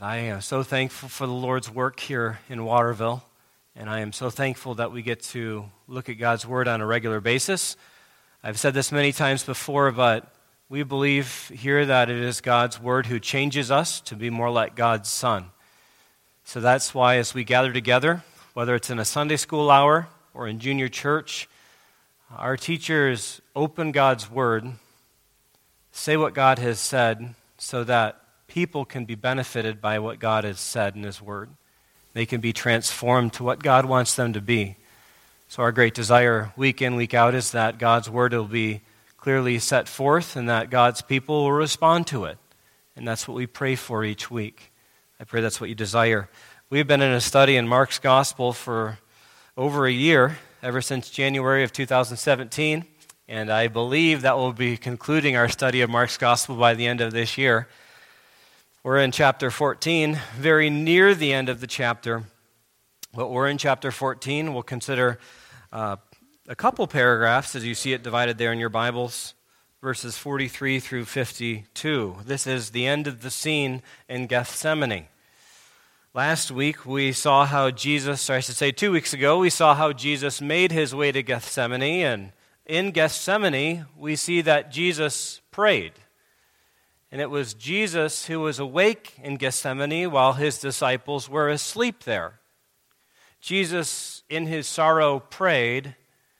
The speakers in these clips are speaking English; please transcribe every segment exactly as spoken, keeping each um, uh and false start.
I am so thankful for the Lord's work here in Waterville, and I am so thankful that we get to look at God's Word on a regular basis. I've said this many times before, but we believe here that it is God's Word who changes us to be more like God's Son. So that's why as we gather together, whether it's in a Sunday school hour or in junior church, our teachers open God's Word, say what God has said so that people can be benefited by what God has said in His Word. They can be transformed to what God wants them to be. So our great desire week in, week out is that God's Word will be clearly set forth and that God's people will respond to it. And that's what we pray for each week. I pray that's what you desire. We've been in a study in Mark's Gospel for over a year, ever since January of two thousand seventeen. And I believe that we'll be concluding our study of Mark's Gospel by the end of this year. We're in chapter fourteen, very near the end of the chapter. But we're in chapter fourteen. We'll consider uh, a couple paragraphs, as you see it divided there in your Bibles, verses forty-three through fifty-two. This is the end of the scene in Gethsemane. Last week we saw how Jesus, or I should say two weeks ago, we saw how Jesus made his way to Gethsemane. And in Gethsemane, we see that Jesus prayed. And it was Jesus who was awake in Gethsemane while his disciples were asleep there. Jesus, in his sorrow, prayed,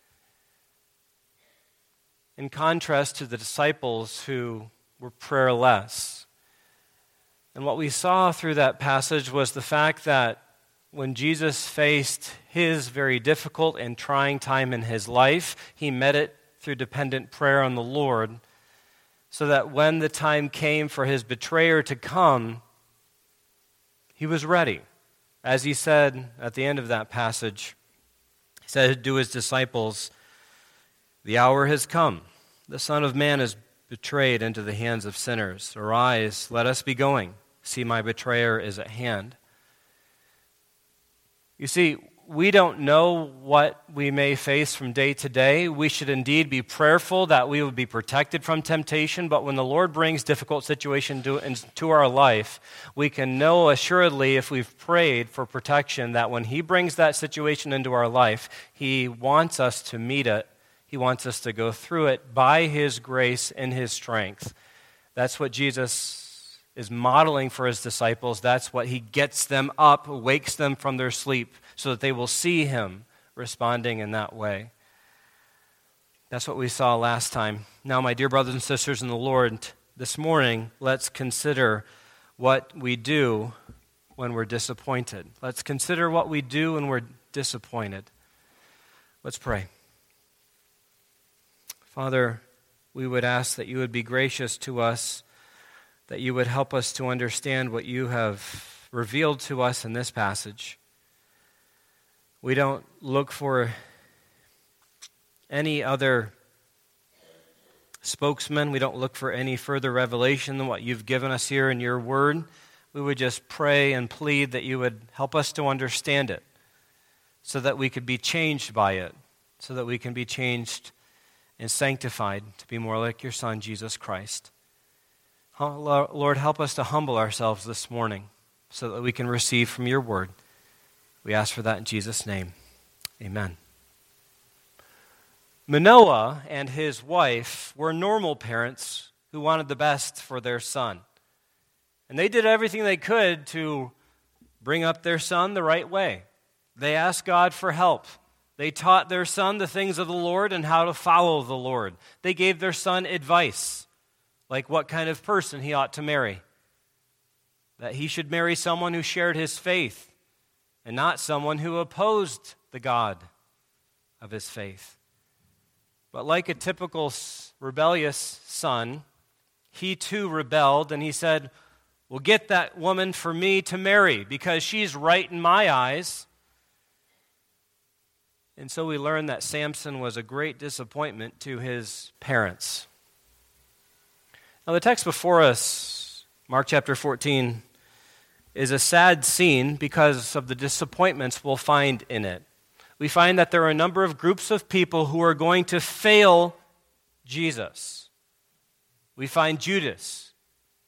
in contrast to the disciples who were prayerless. And what we saw through that passage was the fact that when Jesus faced his very difficult and trying time in his life, he met it through dependent prayer on the Lord, so that when the time came for his betrayer to come, he was ready. As he said at the end of that passage, he said to his disciples, "The hour has come. The Son of Man is betrayed into the hands of sinners. Arise, let us be going. See, my betrayer is at hand." You see, we don't know what we may face from day to day. We should indeed be prayerful that we would be protected from temptation, but when the Lord brings difficult situation to, into our life, we can know assuredly, if we've prayed for protection, that when He brings that situation into our life, He wants us to meet it. He wants us to go through it by His grace and His strength. That's what Jesus is modeling for His disciples. That's what He gets them up, wakes them from their sleep, so that they will see Him responding in that way. That's what we saw last time. Now, my dear brothers and sisters in the Lord, this morning, let's consider what we do when we're disappointed. Let's consider what we do when we're disappointed. Let's pray. Father, we would ask that you would be gracious to us, that you would help us to understand what you have revealed to us in this passage. We don't look for any other spokesman. We don't look for any further revelation than what you've given us here in your word. We would just pray and plead that you would help us to understand it so that we could be changed by it, so that we can be changed and sanctified to be more like your Son, Jesus Christ. Lord, help us to humble ourselves this morning so that we can receive from your word. We ask for that in Jesus' name. Amen. Manoah and his wife were normal parents who wanted the best for their son. And they did everything they could to bring up their son the right way. They asked God for help. They taught their son the things of the Lord and how to follow the Lord. They gave their son advice, like what kind of person he ought to marry. That he should marry someone who shared his faith, and not someone who opposed the God of his faith. But like a typical rebellious son, he too rebelled, and he said, "Well, get that woman for me to marry, because she's right in my eyes." And so we learn that Samson was a great disappointment to his parents. Now the text before us, Mark chapter fourteen, is a sad scene because of the disappointments we'll find in it. We find that there are a number of groups of people who are going to fail Jesus. We find Judas,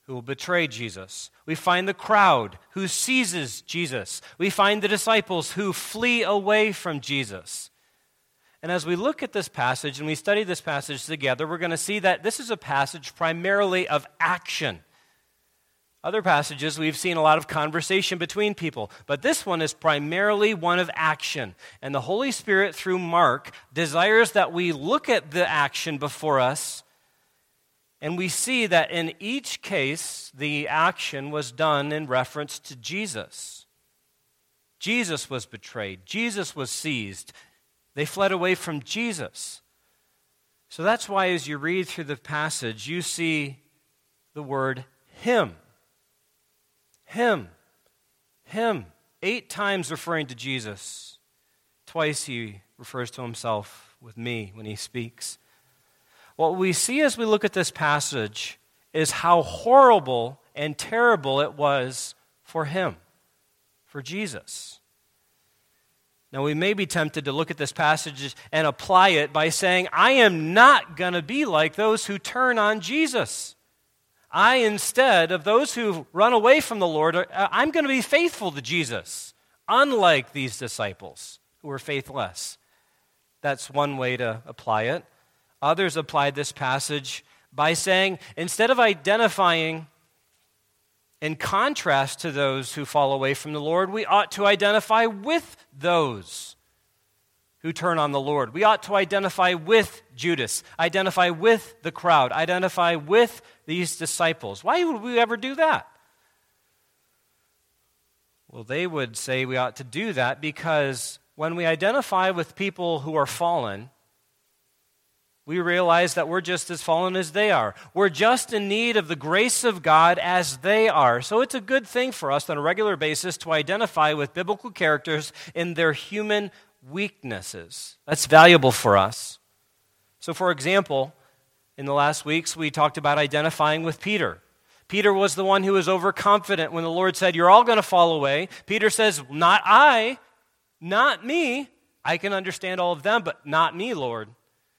who will betray Jesus. We find the crowd who seizes Jesus. We find the disciples who flee away from Jesus. And as we look at this passage and we study this passage together, we're going to see that this is a passage primarily of action. Other passages, we've seen a lot of conversation between people, but this one is primarily one of action. And the Holy Spirit, through Mark, desires that we look at the action before us, and we see that in each case, the action was done in reference to Jesus. Jesus was betrayed. Jesus was seized. They fled away from Jesus. So that's why as you read through the passage, you see the word him. Him. Him. Eight times referring to Jesus. Twice he refers to himself with me when he speaks. What we see as we look at this passage is how horrible and terrible it was for him, for Jesus. Now, we may be tempted to look at this passage and apply it by saying, I am not going to be like those who turn on Jesus. I, instead of those who run away from the Lord, I'm going to be faithful to Jesus, unlike these disciples who were faithless. That's one way to apply it. Others applied this passage by saying, instead of identifying in contrast to those who fall away from the Lord, we ought to identify with those who turn on the Lord. We ought to identify with Judas, identify with the crowd, identify with these disciples. Why would we ever do that? Well, they would say we ought to do that because when we identify with people who are fallen, we realize that we're just as fallen as they are. We're just in need of the grace of God as they are. So it's a good thing for us on a regular basis to identify with biblical characters in their human weaknesses. That's valuable for us. So for example, in the last weeks, we talked about identifying with Peter. Peter was the one who was overconfident when the Lord said, you're all going to fall away. Peter says, not I, not me. I can understand all of them, but not me, Lord.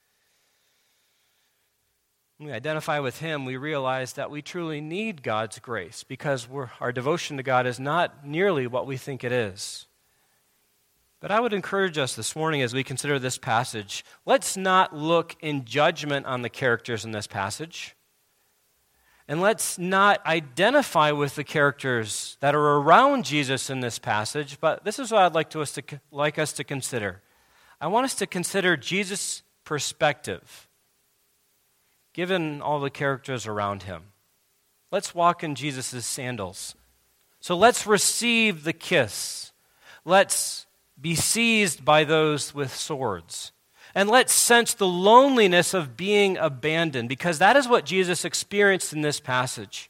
When we identify with him, we realize that we truly need God's grace because we're, our devotion to God is not nearly what we think it is. But I would encourage us this morning as we consider this passage, let's not look in judgment on the characters in this passage. And let's not identify with the characters that are around Jesus in this passage, but this is what I'd like, to us, to, like us to consider. I want us to consider Jesus' perspective, given all the characters around him. Let's walk in Jesus' sandals. So let's receive the kiss. Let's be seized by those with swords. And let's sense the loneliness of being abandoned, because that is what Jesus experienced in this passage.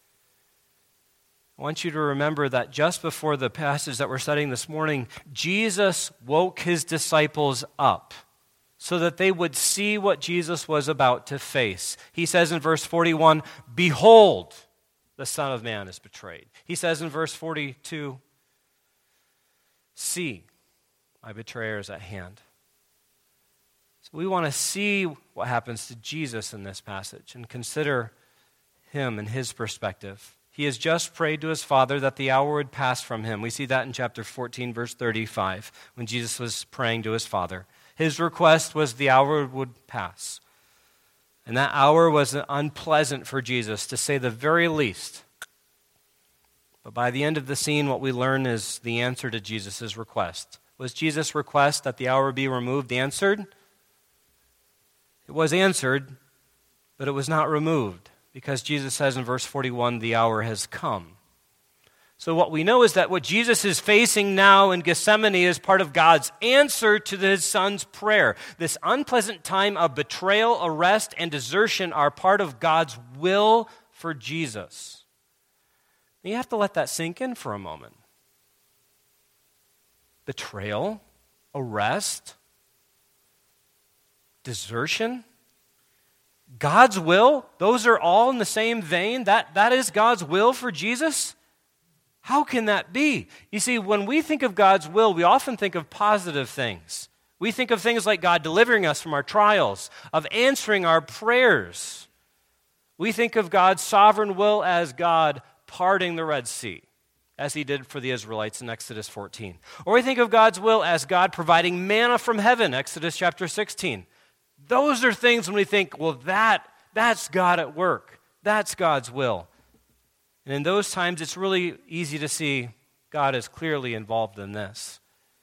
I want you to remember that just before the passage that we're studying this morning, Jesus woke his disciples up so that they would see what Jesus was about to face. He says in verse forty-one, behold, the Son of Man is betrayed. He says in verse forty-two, see, my betrayer is at hand. So we want to see what happens to Jesus in this passage and consider him and his perspective. He has just prayed to his Father that the hour would pass from him. We see that in chapter fourteen, verse thirty-five, when Jesus was praying to his Father. His request was the hour would pass. And that hour was unpleasant for Jesus, to say the very least. But by the end of the scene, what we learn is the answer to Jesus' request. Was Jesus' request that the hour be removed answered? It was answered, but it was not removed, because Jesus says in verse forty-one, the hour has come. So what we know is that what Jesus is facing now in Gethsemane is part of God's answer to his Son's prayer. This unpleasant time of betrayal, arrest, and desertion are part of God's will for Jesus. You have to let that sink in for a moment. Betrayal, arrest, desertion, God's will, those are all in the same vein. That, that is God's will for Jesus? How can that be? You see, when we think of God's will, we often think of positive things. We think of things like God delivering us from our trials, of answering our prayers, We think of God's sovereign will as God parting the Red Sea, as he did for the Israelites in Exodus fourteen. Or we think of God's will as God providing manna from heaven, Exodus chapter sixteen. Those are things when we think, well, that that's God at work. That's God's will. And in those times, it's really easy to see God is clearly involved in this.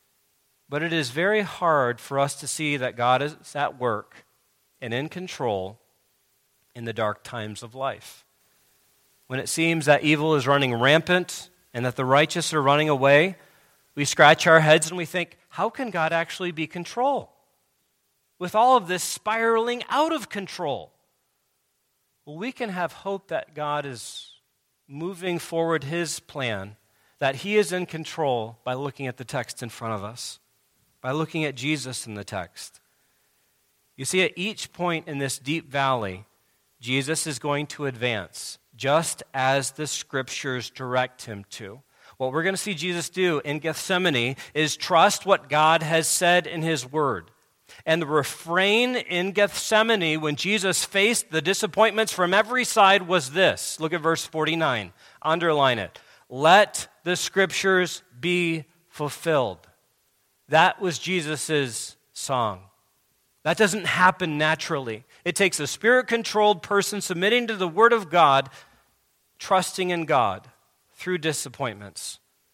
But it is very hard for us to see that God is at work and in control in the dark times of life. When it seems that evil is running rampant and that the righteous are running away, we scratch our heads and we think, how can God actually be in control? With all of this spiraling out of control. Well, we can have hope that God is moving forward his plan, that he is in control by looking at the text in front of us, by looking at Jesus in the text. You see, at each point in this deep valley, Jesus is going to advance, just as the Scriptures direct him to. What we're going to see Jesus do in Gethsemane is trust what God has said in his word. And the refrain in Gethsemane when Jesus faced the disappointments from every side was this. Look at verse forty-nine. Underline it. Let the Scriptures be fulfilled. That was Jesus' song. That doesn't happen naturally. It takes a spirit-controlled person submitting to the Word of God, trusting in God through disappointments.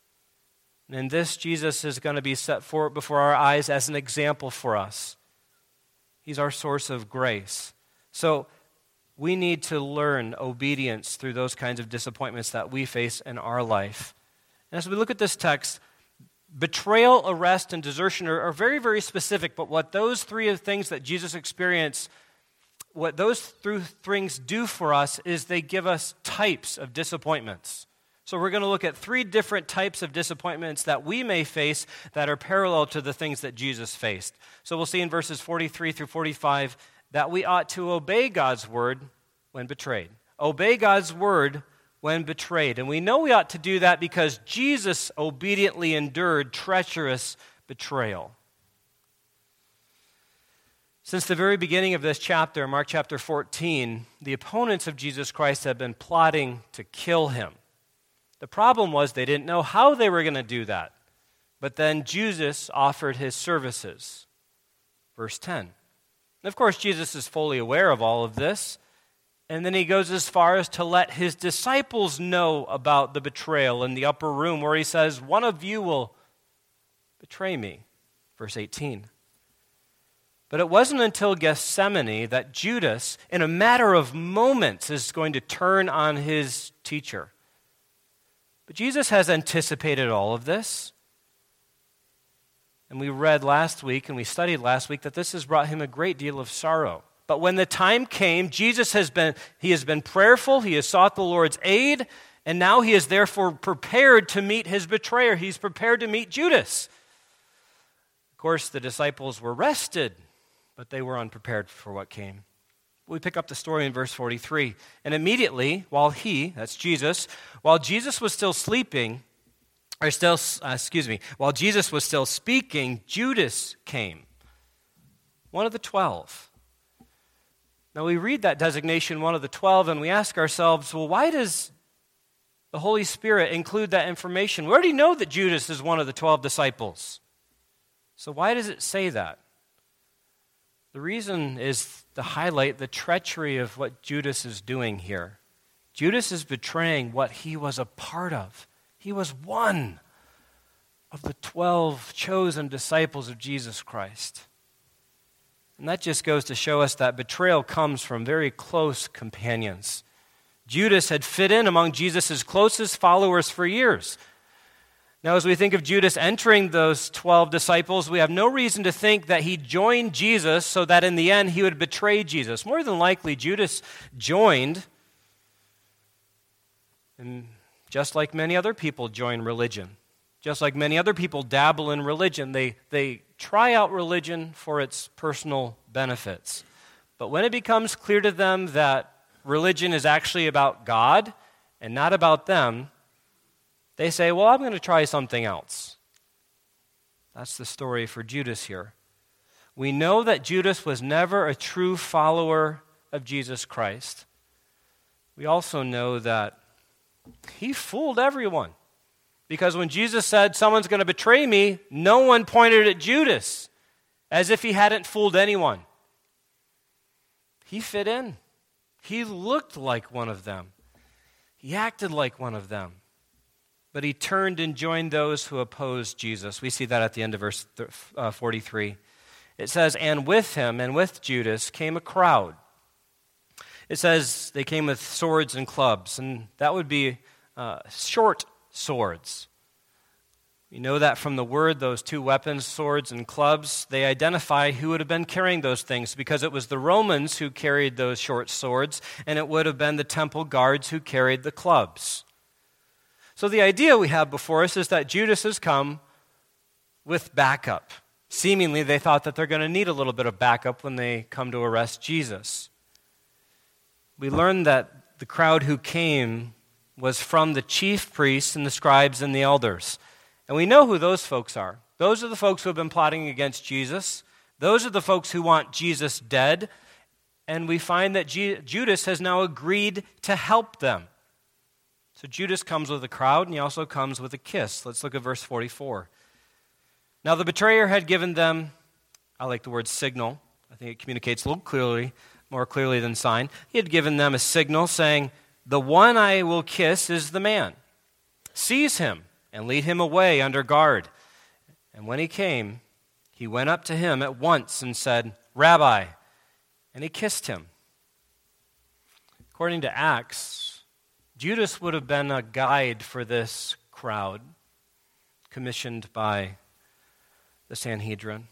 And in this, Jesus is going to be set forth before our eyes as an example for us. He's our source of grace. So we need to learn obedience through those kinds of disappointments that we face in our life. And as we look at this text, betrayal, arrest, and desertion are, are very, very specific, but what those three things that Jesus experienced, what those three things do for us is they give us types of disappointments. So we're going to look at three different types of disappointments that we may face that are parallel to the things that Jesus faced. So we'll see in verses forty-three through forty-five that we ought to obey God's word when betrayed. Obey God's word when betrayed. And we know we ought to do that because Jesus obediently endured treacherous betrayal. Since the very beginning of this chapter, Mark chapter fourteen, the opponents of Jesus Christ have been plotting to kill him. The problem was they didn't know how they were going to do that. But then Jesus offered his services. Verse ten. And of course, Jesus is fully aware of all of this. And then he goes as far as to let his disciples know about the betrayal in the upper room where he says, one of you will betray me. Verse eighteen. But it wasn't until Gethsemane that Judas, in a matter of moments, is going to turn on his teacher. But Jesus has anticipated all of this. And we read last week and we studied last week that this has brought him a great deal of sorrow. But when the time came, Jesus has been, he has been prayerful, he has sought the Lord's aid, and now he is therefore prepared to meet his betrayer. He's prepared to meet Judas. Of course, the disciples were rested, but they were unprepared for what came. We pick up the story in verse forty-three. And immediately, while he, that's Jesus, while Jesus was still sleeping, or still, uh, excuse me, while Jesus was still speaking, Judas came, one of the twelve. Now we read that designation, one of the twelve, and we ask ourselves, well, why does the Holy Spirit include that information? We already know that Judas is one of the twelve disciples. So why does it say that? The reason is to highlight the treachery of what Judas is doing here. Judas is betraying what he was a part of. He was one of the twelve chosen disciples of Jesus Christ. And that just goes to show us that betrayal comes from very close companions. Judas had fit in among Jesus' closest followers for years. Now, as we think of Judas entering those twelve disciples, we have no reason to think that he joined Jesus so that in the end he would betray Jesus. More than likely, Judas joined, and just like many other people join religion, just like many other people dabble in religion, they, they try out religion for its personal benefits. But when it becomes clear to them that religion is actually about God and not about them, they say, well, I'm going to try something else. That's the story for Judas here. We know that Judas was never a true follower of Jesus Christ. we also know that he fooled everyone. Because when Jesus said, someone's going to betray me, no one pointed at Judas as if he hadn't fooled anyone. He fit in. He looked like one of them. He acted like one of them. But he turned and joined those who opposed Jesus. We see that at the end of verse forty-three. It says, and with him and with Judas came a crowd. It says they came with swords and clubs, and that would be uh, short swords. You know that from the word, those two weapons, swords and clubs, they identify who would have been carrying those things, because it was the Romans who carried those short swords, and it would have been the temple guards who carried the clubs. So the idea we have before us is that Judas has come with backup. Seemingly, they thought that they're going to need a little bit of backup when they come to arrest Jesus. We learn that the crowd who came was from the chief priests and the scribes and the elders. And we know who those folks are. Those are the folks who have been plotting against Jesus. Those are the folks who want Jesus dead. And we find that G- Judas has now agreed to help them. So Judas comes with a crowd, and he also comes with a kiss. Let's look at verse forty-four. Now the betrayer had given them, I like the word signal. I think it communicates a little clearly, more clearly than sign. He had given them a signal saying, the one I will kiss is the man. Seize him and lead him away under guard. And when he came, he went up to him at once and said, Rabbi, and he kissed him. According to Acts, Judas would have been a guide for this crowd, commissioned by the Sanhedrin.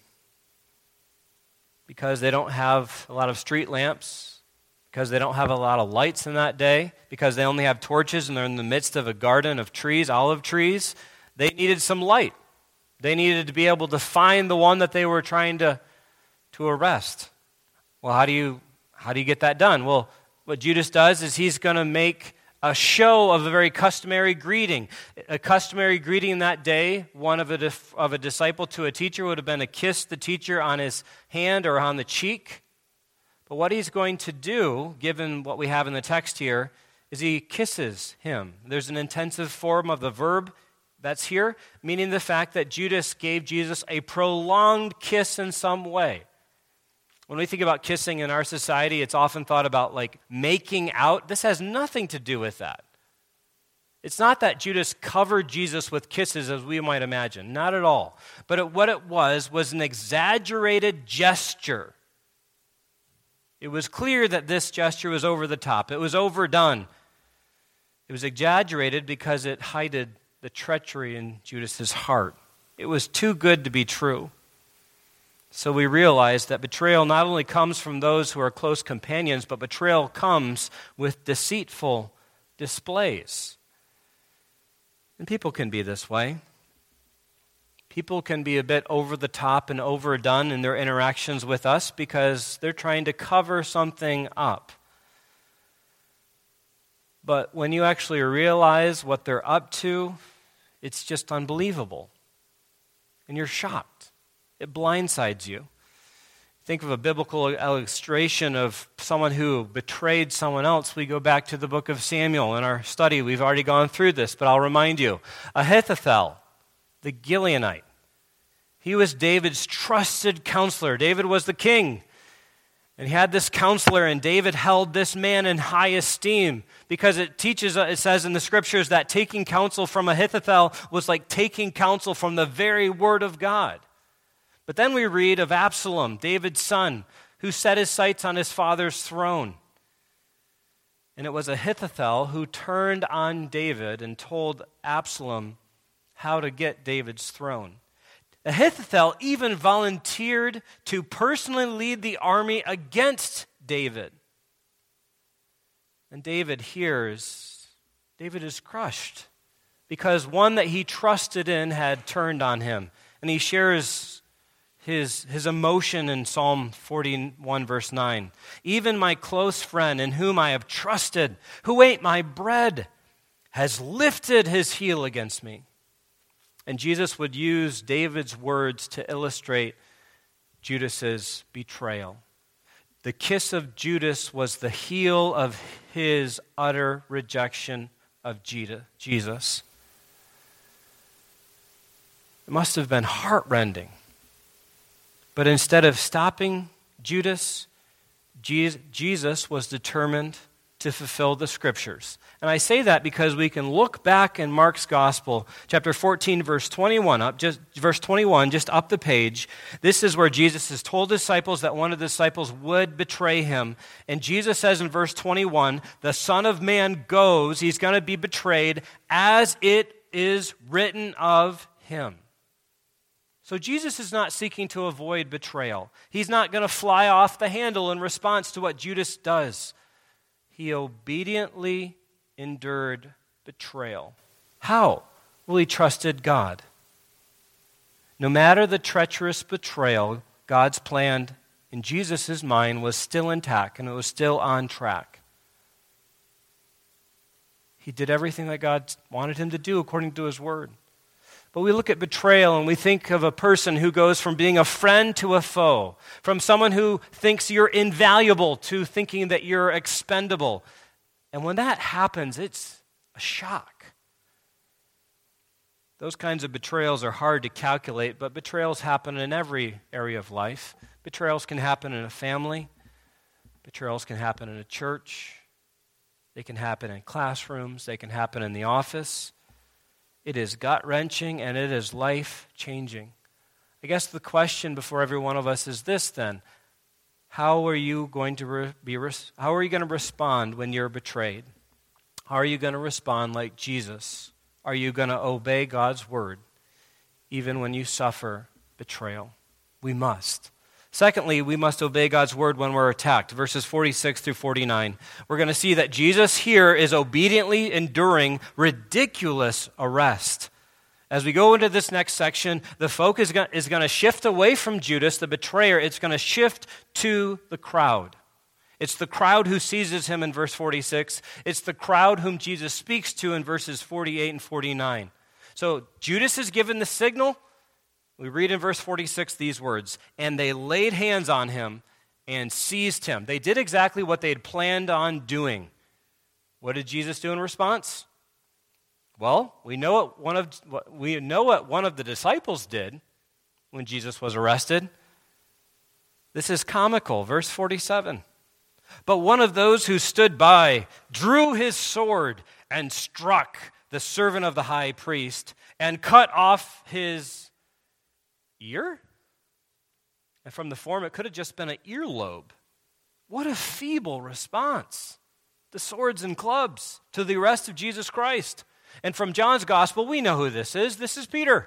Because they don't have a lot of street lamps, because they don't have a lot of lights in that day, because they only have torches and they're in the midst of a garden of trees, olive trees, they needed some light. They needed to be able to find the one that they were trying to, to arrest. Well, how do you how do you get that done? Well, what Judas does is he's going to make a show of a very customary greeting. A customary greeting in that day, one of a, of a disciple to a teacher would have been to kiss the teacher on his hand or on the cheek. But what he's going to do, given what we have in the text here, is he kisses him. There's an intensive form of the verb that's here, meaning the fact that Judas gave Jesus a prolonged kiss in some way. When we think about kissing in our society, it's often thought about like making out. This has nothing to do with that. It's not that Judas covered Jesus with kisses as we might imagine. Not at all. But it, what it was was an exaggerated gesture. It was clear that this gesture was over the top. It was overdone. It was exaggerated because it hided the treachery in Judas's heart. It was too good to be true. So we realize that betrayal not only comes from those who are close companions, but betrayal comes with deceitful displays. And people can be this way. People can be a bit over the top and overdone in their interactions with us because they're trying to cover something up. But when you actually realize what they're up to, it's just unbelievable. And you're shocked. It blindsides you. Think of a biblical illustration of someone who betrayed someone else. We go back to the book of Samuel in our study. We've already gone through this, but I'll remind you. Ahithophel, the Gileonite. He was David's trusted counselor. David was the king. And he had this counselor, and David held this man in high esteem because it teaches, it says in the scriptures that taking counsel from Ahithophel was like taking counsel from the very word of God. But then we read of Absalom, David's son, who set his sights on his father's throne. And it was Ahithophel who turned on David and told Absalom how to get David's throne. Ahithophel even volunteered to personally lead the army against David. And David hears, David is crushed because one that he trusted in had turned on him. And he shares his, his emotion in Psalm forty-one, verse nine. Even my close friend in whom I have trusted, who ate my bread, has lifted his heel against me. And Jesus would use David's words to illustrate Judas's betrayal. The kiss of Judas was the heel of his utter rejection of Jesus. It must have been heart-rending. But instead of stopping Judas, Jesus was determined to fulfill the Scriptures. And I say that because we can look back in Mark's Gospel, chapter fourteen, verse twenty-one, up just verse twenty-one, just up the page. This is where Jesus has told disciples that one of the disciples would betray him. And Jesus says in verse twenty-one, the Son of Man goes, he's going to be betrayed, as it is written of him. So Jesus is not seeking to avoid betrayal. He's not going to fly off the handle in response to what Judas does. He obediently endured betrayal. How? Well, he trusted God. No matter the treacherous betrayal, God's plan in Jesus' mind was still intact and it was still on track. He did everything that God wanted him to do according to his word. But we look at betrayal and we think of a person who goes from being a friend to a foe, from someone who thinks you're invaluable to thinking that you're expendable. And when that happens, it's a shock. Those kinds of betrayals are hard to calculate, but betrayals happen in every area of life. Betrayals can happen in a family. Betrayals can happen in a church. They can happen in classrooms. They can happen in the office. It is gut-wrenching and it is life-changing. I guess the question before every one of us is this then. How are you going to re- be res- how are you going to respond when you're betrayed? How are you going to respond like Jesus? Are you going to obey God's word even when you suffer betrayal? We must. Secondly, we must obey God's word when we're attacked. Verses forty-six through forty-nine. We're going to see that Jesus here is obediently enduring ridiculous arrest. As we go into this next section, the focus is going to shift away from Judas, the betrayer. It's going to shift to the crowd. It's the crowd who seizes him in verse forty-six. It's the crowd whom Jesus speaks to in verses forty-eight and forty-nine. So Judas is given the signal. We read in verse forty-six these words, and they laid hands on him and seized him. They did exactly what they had planned on doing. What did Jesus do in response? Well, we know what one of we know what one of the disciples did when Jesus was arrested. This is comical, verse forty-seven. But one of those who stood by drew his sword and struck the servant of the high priest and cut off his ear? And from the form, it could have just been an earlobe. What a feeble response. The swords and clubs to the arrest of Jesus Christ. And from John's gospel, we know who this is. This is Peter.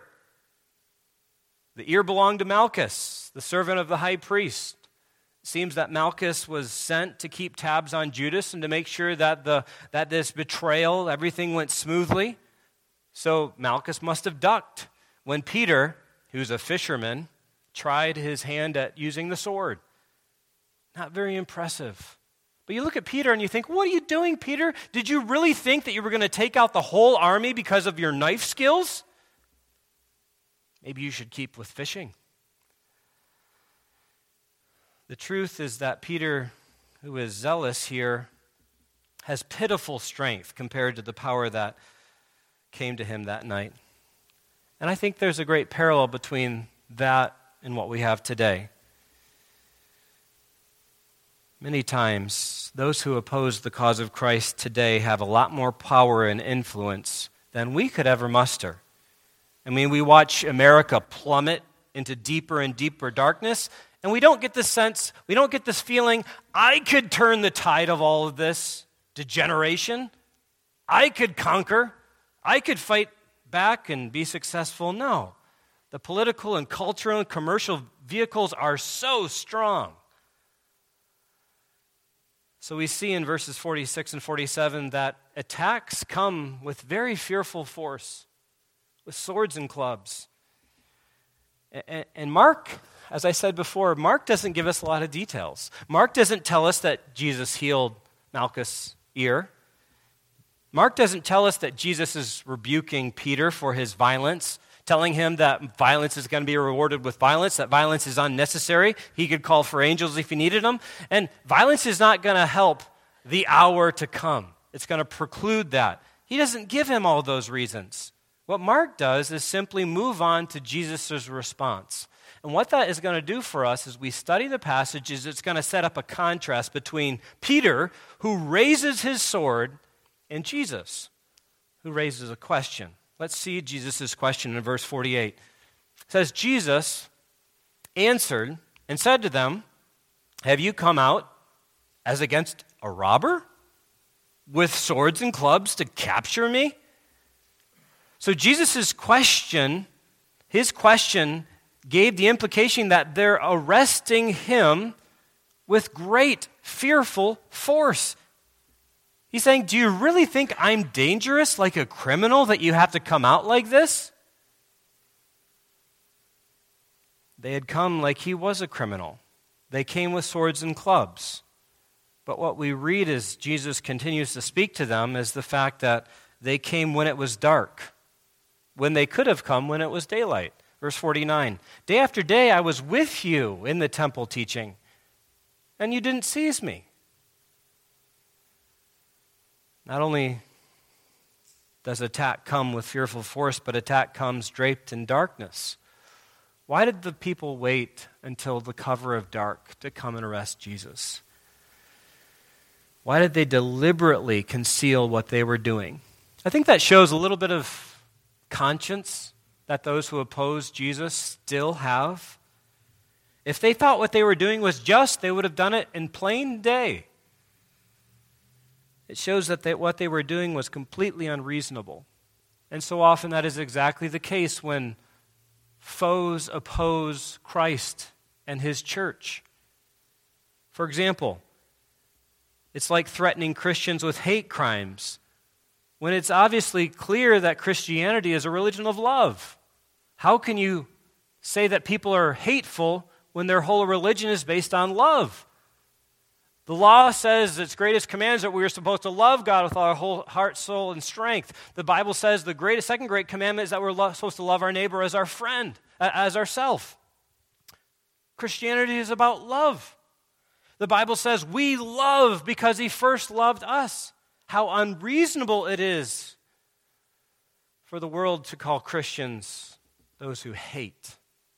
The ear belonged to Malchus, the servant of the high priest. It seems that Malchus was sent to keep tabs on Judas and to make sure that the that this betrayal, everything went smoothly. So Malchus must have ducked when Peter, who's a fisherman, tried his hand at using the sword. Not very impressive. But you look at Peter and you think, what are you doing, Peter? Did you really think that you were going to take out the whole army because of your knife skills? Maybe you should keep with fishing. The truth is that Peter, who is zealous here, has pitiful strength compared to the power that came to him that night. And I think there's a great parallel between that and what we have today. Many times, those who oppose the cause of Christ today have a lot more power and influence than we could ever muster. I mean, we watch America plummet into deeper and deeper darkness, and we don't get this sense, we don't get this feeling, I could turn the tide of all of this degeneration. I could conquer. I could fight back and be successful. No. The political and cultural and commercial vehicles are so strong. So we see in verses forty-six and forty-seven that attacks come with very fearful force, with swords and clubs. And Mark, as I said before, Mark doesn't give us a lot of details. Mark doesn't tell us that Jesus healed Malchus' ear. Mark doesn't tell us that Jesus is rebuking Peter for his violence telling him that violence is going to be rewarded with violence, that violence is unnecessary. He could call for angels if he needed them. And violence is not going to help the hour to come. It's going to preclude that. He doesn't give him all those reasons. What Mark does is simply move on to Jesus' response. And what that is going to do for us as we study the passage is it's going to set up a contrast between Peter, who raises his sword, and Jesus, who raises a question. Let's see Jesus' question in verse forty-eight. It says, Jesus answered and said to them, have you come out as against a robber with swords and clubs to capture me? So Jesus' question, his question gave the implication that they're arresting him with great fearful force. He's saying, do you really think I'm dangerous, like a criminal, that you have to come out like this? They had come like he was a criminal. They came with swords and clubs. But what we read as Jesus continues to speak to them is the fact that they came when it was dark, when they could have come when it was daylight. Verse forty-nine, day after day I was with you in the temple teaching, and you didn't seize me. Not only does attack come with fearful force, but attack comes draped in darkness. Why did the people wait until the cover of dark to come and arrest Jesus? Why did they deliberately conceal what they were doing? I think that shows a little bit of conscience that those who oppose Jesus still have. If they thought what they were doing was just, they would have done it in plain day. It shows that they, what they were doing was completely unreasonable. And so often that is exactly the case when foes oppose Christ and his church. For example, it's like threatening Christians with hate crimes when it's obviously clear that Christianity is a religion of love. How can you say that people are hateful when their whole religion is based on love? The law says its greatest command is that we are supposed to love God with our whole heart, soul, and strength. The Bible says the greatest, second great commandment is that we're lo- supposed to love our neighbor as our friend, as ourself. Christianity is about love. The Bible says we love because he first loved us. How unreasonable it is for the world to call Christians those who hate.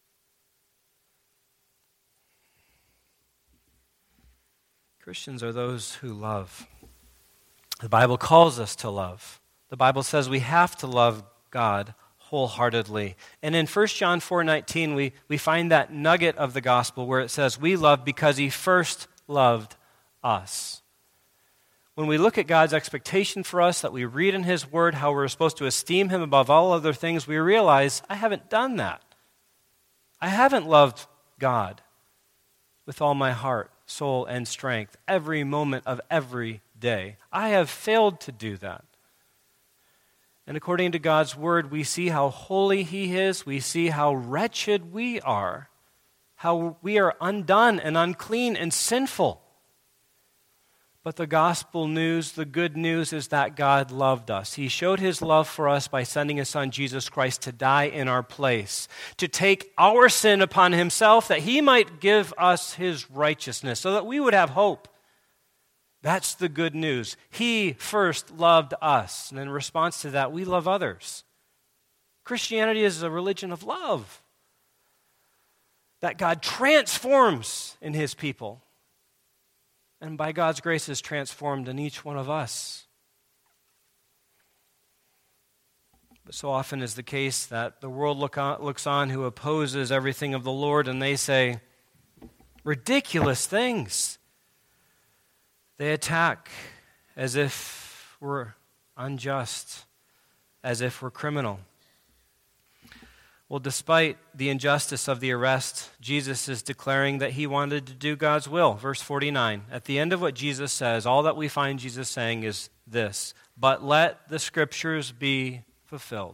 Christians are those who love. The Bible calls us to love. The Bible says we have to love God wholeheartedly. And in First John four nineteen, we, we find that nugget of the gospel where it says we love because he first loved us. When we look at God's expectation for us, that we read in his word how we're supposed to esteem him above all other things, we realize, I haven't done that. I haven't loved God with all my heart, soul, and strength every moment of every day. I have failed to do that. And according to God's word, we see how holy he is. We see how wretched we are, how we are undone and unclean and sinful. But the gospel news, the good news, is that God loved us. He showed his love for us by sending his son Jesus Christ to die in our place, to take our sin upon himself, that he might give us his righteousness, so that we would have hope. That's the good news. He first loved us, and in response to that, we love others. Christianity is a religion of love that God transforms in his people. And by God's grace is transformed in each one of us. But so often is the case that the world look on, looks on who opposes everything of the Lord, and they say ridiculous things. They attack as if we're unjust, as if we're criminal. Well, despite the injustice of the arrest, Jesus is declaring that he wanted to do God's will. Verse forty-nine, at the end of what Jesus says, all that we find Jesus saying is this, but let the scriptures be fulfilled.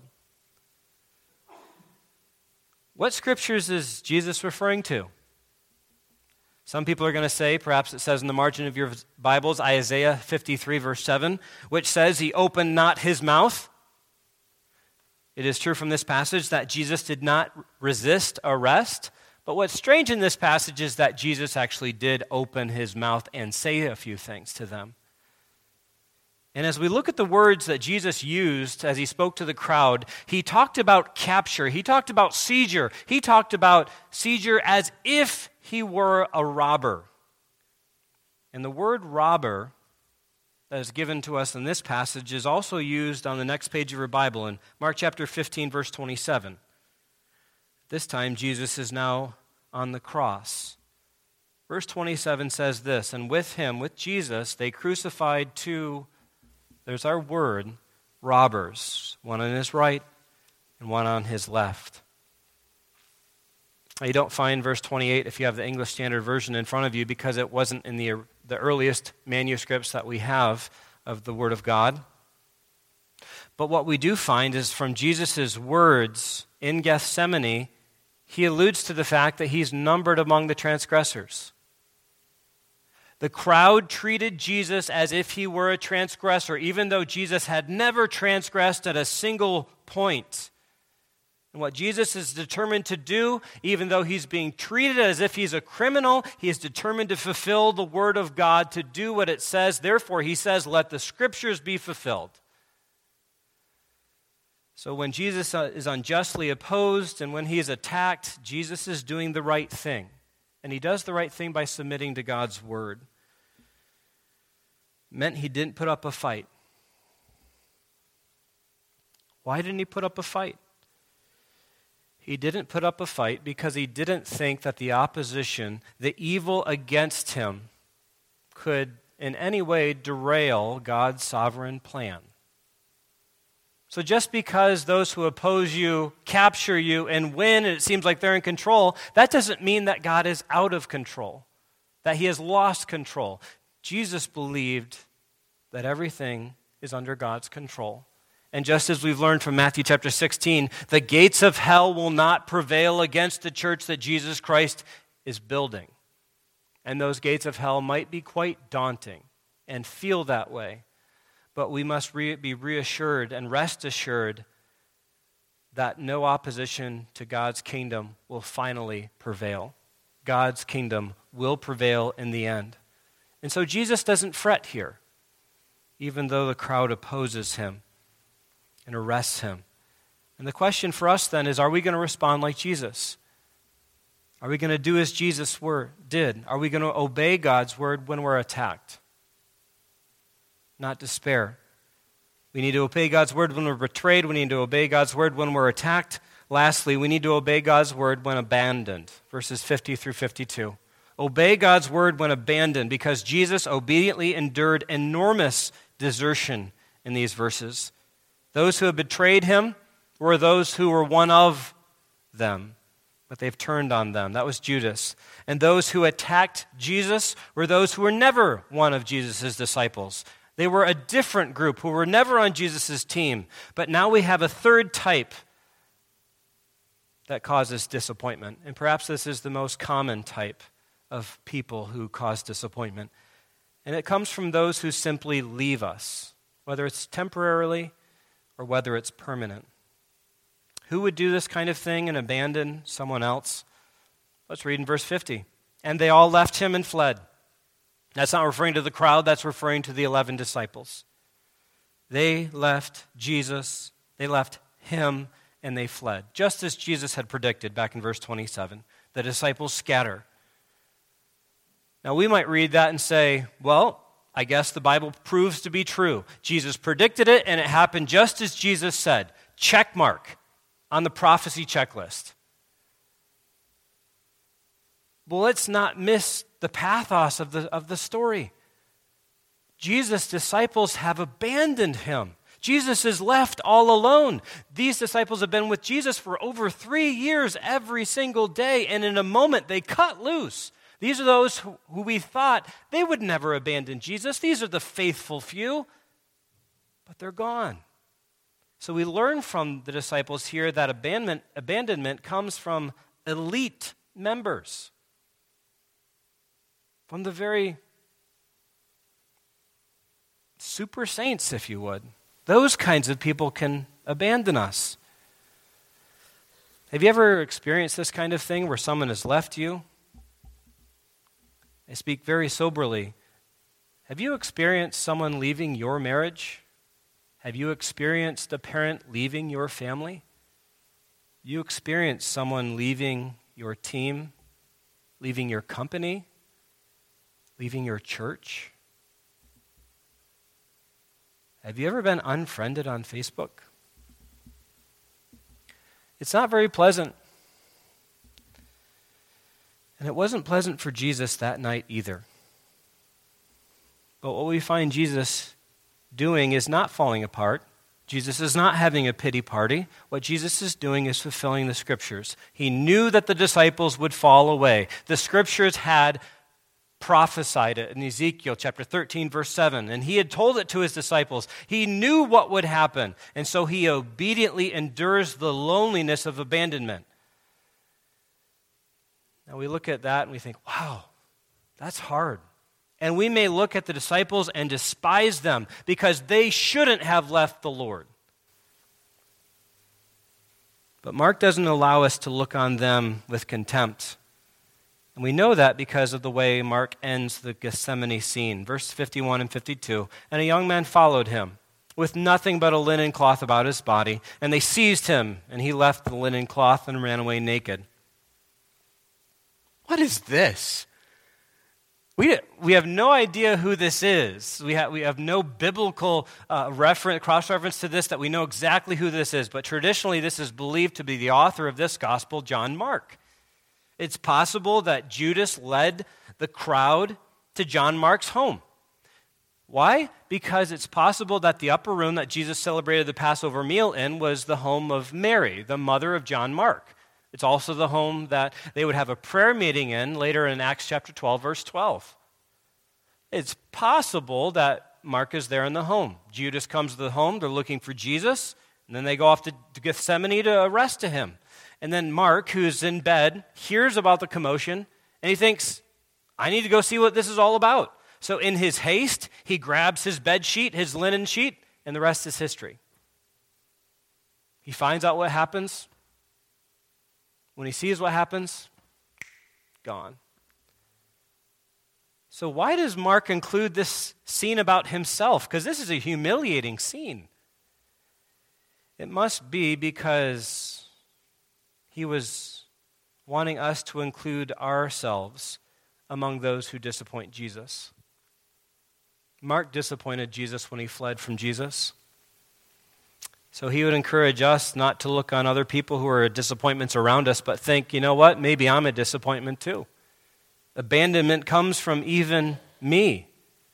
What scriptures is Jesus referring to? Some people are going to say, perhaps it says in the margin of your Bibles, Isaiah fifty-three, verse seven, which says he opened not his mouth. It is true from this passage that Jesus did not resist arrest, but what's strange in this passage is that Jesus actually did open his mouth and say a few things to them. And as we look at the words that Jesus used as he spoke to the crowd, he talked about capture, he talked about seizure, he talked about seizure as if he were a robber. And the word robber that is given to us in this passage is also used on the next page of your Bible in Mark chapter fifteen, verse twenty-seven. This time, Jesus is now on the cross. Verse twenty-seven says this, and with him, with Jesus, they crucified two, there's our word, robbers, one on his right and one on his left. Now, you don't find verse twenty-eight if you have the English Standard Version in front of you because it wasn't in the, the earliest manuscripts that we have of the Word of God. But what we do find is from Jesus' words in Gethsemane, he alludes to the fact that he's numbered among the transgressors. The crowd treated Jesus as if he were a transgressor, even though Jesus had never transgressed at a single point. And what Jesus is determined to do, even though he's being treated as if he's a criminal, he is determined to fulfill the word of God, to do what it says. Therefore, he says, let the scriptures be fulfilled. So when Jesus is unjustly opposed and when he is attacked, Jesus is doing the right thing. And he does the right thing by submitting to God's word. It meant he didn't put up a fight. Why didn't he put up a fight? He didn't put up a fight because he didn't think that the opposition, the evil against him, could in any way derail God's sovereign plan. So just because those who oppose you capture you and win, and it seems like they're in control, that doesn't mean that God is out of control, that he has lost control. Jesus believed that everything is under God's control. And just as we've learned from Matthew chapter sixteen, the gates of hell will not prevail against the church that Jesus Christ is building. And those gates of hell might be quite daunting and feel that way. But we must re- be reassured and rest assured that no opposition to God's kingdom will finally prevail. God's kingdom will prevail in the end. And so Jesus doesn't fret here, even though the crowd opposes him and arrests him. And the question for us then is, are we going to respond like Jesus? Are we going to do as Jesus were, did? Are we going to obey God's word when we're attacked? Not despair. We need to obey God's word when we're betrayed. We need to obey God's word when we're attacked. Lastly, we need to obey God's word when abandoned. Verses fifty through fifty-two. Obey God's word when abandoned, because Jesus obediently endured enormous desertion in these verses. Those who had betrayed him were those who were one of them, but they've turned on them. That was Judas. And those who attacked Jesus were those who were never one of Jesus' disciples. They were a different group who were never on Jesus' team. But now we have a third type that causes disappointment. And perhaps this is the most common type of people who cause disappointment. And it comes from those who simply leave us, whether it's temporarily or whether it's permanent. Who would do this kind of thing and abandon someone else? Let's read in verse fifty. And they all left him and fled. That's not referring to the crowd, that's referring to the eleven disciples. They left Jesus, they left him, and they fled. Just as Jesus had predicted back in verse twenty-seven. The disciples scatter. Now we might read that and say, well, I guess the Bible proves to be true. Jesus predicted it, and it happened just as Jesus said. Check mark on the prophecy checklist. Well, let's not miss the pathos of the, of the story. Jesus' disciples have abandoned him. Jesus is left all alone. These disciples have been with Jesus for over three years every single day, and in a moment they cut loose. These are those who, who we thought they would never abandon Jesus. These are the faithful few, but they're gone. So we learn from the disciples here that abandonment, abandonment comes from elite members, from the very super saints, if you would. Those kinds of people can abandon us. Have you ever experienced this kind of thing where someone has left you? I speak very soberly. Have you experienced someone leaving your marriage? Have you experienced a parent leaving your family? You experienced someone leaving your team, leaving your company, leaving your church? Have you ever been unfriended on Facebook? It's not very pleasant. And it wasn't pleasant for Jesus that night either. But what we find Jesus doing is not falling apart. Jesus is not having a pity party. What Jesus is doing is fulfilling the Scriptures. He knew that the disciples would fall away. The Scriptures had prophesied it in Ezekiel chapter thirteen, verse seven, and he had told it to his disciples. He knew what would happen, and so he obediently endures the loneliness of abandonment. Now we look at that and we think, wow, that's hard. And we may look at the disciples and despise them because they shouldn't have left the Lord. But Mark doesn't allow us to look on them with contempt. And we know that because of the way Mark ends the Gethsemane scene. Verse fifty-one and fifty-two, and a young man followed him with nothing but a linen cloth about his body, and they seized him, and he left the linen cloth and ran away naked. What is this? We, we have no idea who this is. We have, we have no biblical uh, reference, cross-reference to this that we know exactly who this is. But traditionally, this is believed to be the author of this gospel, John Mark. It's possible that Judas led the crowd to John Mark's home. Why? Because it's possible that the upper room that Jesus celebrated the Passover meal in was the home of Mary, the mother of John Mark. It's also the home that they would have a prayer meeting in later in Acts chapter twelve, verse twelve. It's possible that Mark is there in the home. Judas comes to the home, they're looking for Jesus, and then they go off to Gethsemane to arrest him. And then Mark, who's in bed, hears about the commotion, and he thinks, I need to go see what this is all about. So in his haste, he grabs his bed sheet, his linen sheet, and the rest is history. He finds out what happens. When he sees what happens, gone. So why does Mark include this scene about himself? Because this is a humiliating scene. It must be because he was wanting us to include ourselves among those who disappoint Jesus. Mark disappointed Jesus when he fled from Jesus. So he would encourage us not to look on other people who are disappointments around us, but think, you know what, maybe I'm a disappointment too. Abandonment comes from even me.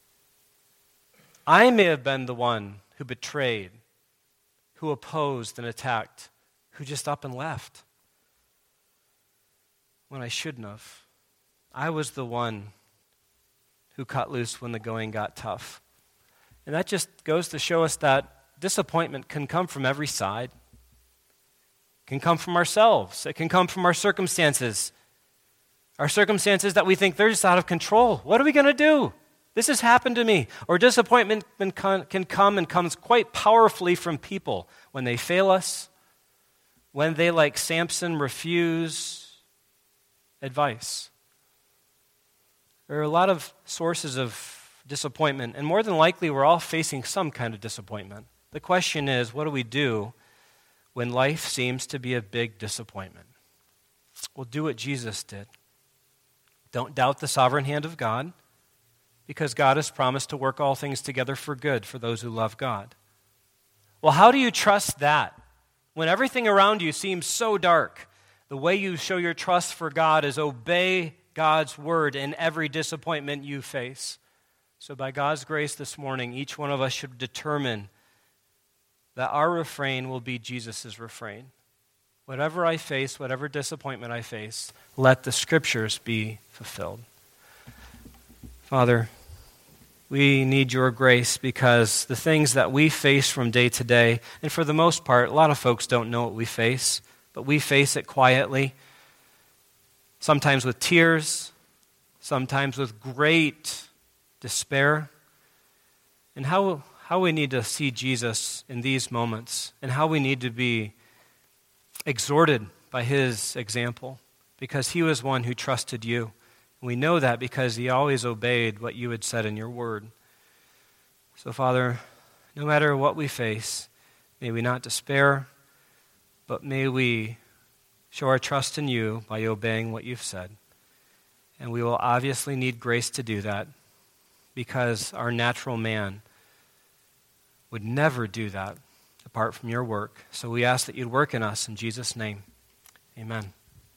I may have been the one who betrayed, who opposed and attacked, who just up and left when I shouldn't have. I was the one who cut loose when the going got tough. And that just goes to show us that disappointment can come from every side. It can come from ourselves. It can come from our circumstances. Our circumstances that we think they're just out of control. What are we going to do? This has happened to me. Or disappointment can come and comes quite powerfully from people when they fail us, when they, like Samson, refuse advice. There are a lot of sources of disappointment, and more than likely we're all facing some kind of disappointment. The question is, what do we do when life seems to be a big disappointment? Well, do what Jesus did. Don't doubt the sovereign hand of God, because God has promised to work all things together for good for those who love God. Well, how do you trust that? When everything around you seems so dark, the way you show your trust for God is obey God's word in every disappointment you face. So by God's grace this morning, each one of us should determine that our refrain will be Jesus' refrain. Whatever I face, whatever disappointment I face, let the Scriptures be fulfilled. Father, we need your grace because the things that we face from day to day, and for the most part, a lot of folks don't know what we face, but we face it quietly, sometimes with tears, sometimes with great despair. And how how we need to see Jesus in these moments, and how we need to be exhorted by his example because he was one who trusted you. We know that because he always obeyed what you had said in your word. So, Father, no matter what we face, may we not despair, but may we show our trust in you by obeying what you've said. And we will obviously need grace to do that because our natural man would never do that apart from your work. So we ask that you'd work in us in Jesus' name. Amen.